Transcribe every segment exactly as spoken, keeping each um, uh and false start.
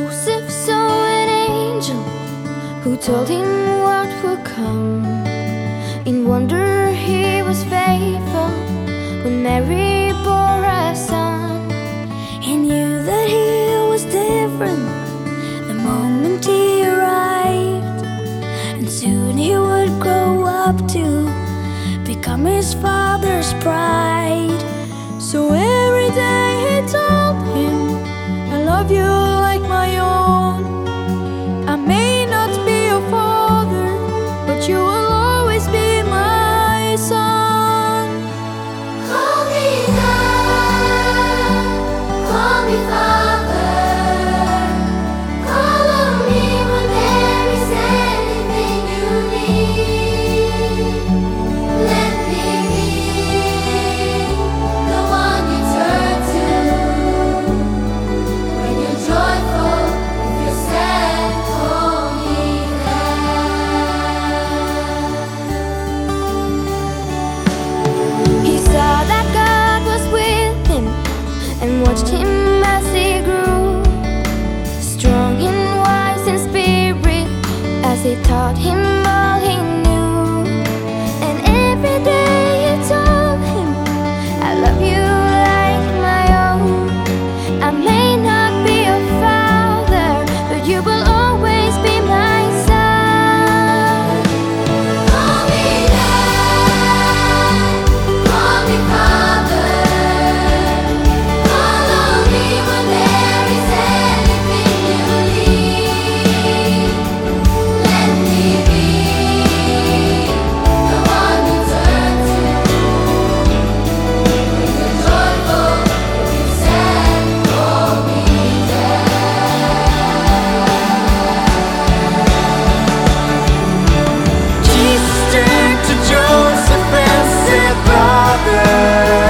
Joseph saw an angel who told him what would come. In wonder he was faithful when Mary bore a son. He knew that he was different the moment he arrived, and soon he would grow up to become his father's pride. So every day he told him, I love you like my own. I may not be your father, but you will always be my son. Call me Dad, call me Father, call on me when there is anything you need. Let me be the one you turn to when you're joyful, if you're sad, call me Dad. He saw that God was with him and watched him as he grew, strong and wise in spirit, as he taught him all he knew. And every day he told him, I love you like my own. I may not be your father, but you will always be my son. Call me Dad, call me Father, call on me when there is anything you need. Let me be the one you turn to when you're joyful, if you're sad, call me Jesus turned to Joseph and said, Brother,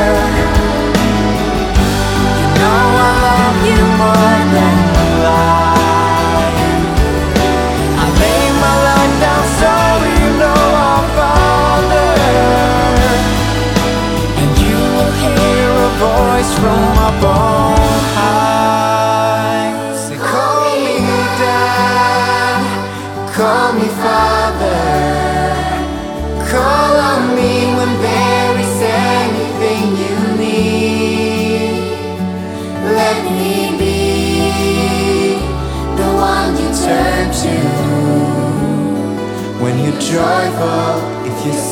you know I love you more than life. I lay my life down so you know our Father, and you will hear a voice from up on high. Say, call me Dad, call me Father, call on me when there is anything you need. Let me be the one you turn to when you're joyful, if you're